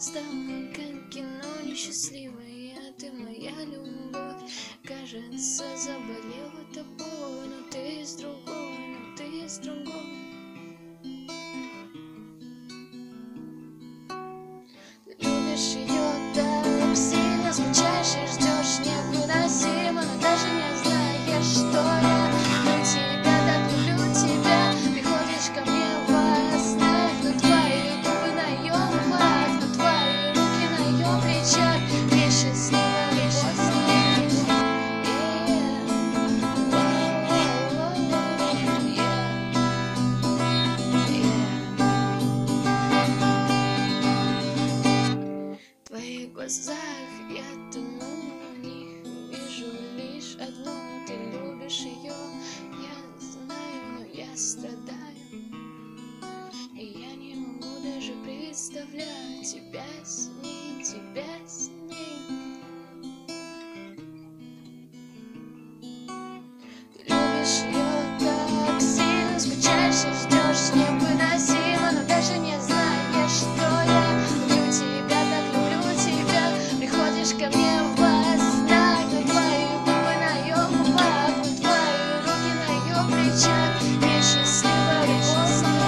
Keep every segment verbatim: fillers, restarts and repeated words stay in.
стало как кино несчастливое. Ты моя любовь, кажется, заболела тобой, но ты с другой, но ты с другой. Ты любишь ее так сильно, скучаешь и ждешь невыносимо, но даже не знаешь, что я люблю тебя, так люблю тебя. Приходишь ко мне во снах, но твои губы на ее губах, но твои руки на ее плечах. Мне счастливо, мне счастливо. В твоих глазах я тону, в них вижу лишь одно: ты любишь ее, я знаю, но я страдаю, и я не могу даже представлять тебя с ней, тебя с ней. Ты любишь ее так сильно, скучаешь и ждешь невыносимо, но даже не знаешь, что я люблю тебя, так люблю тебя. Приходишь ко мне во снах, но твои губы на ее губах, но твои руки на ее плечах. Мне счастливо, мне счастливо.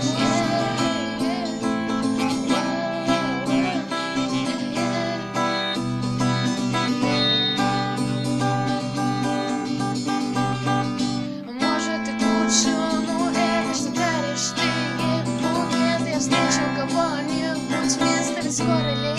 Может и к лучшему, но это что даришь ты ей букет. Я встречу кого-нибудь вместо скоро ли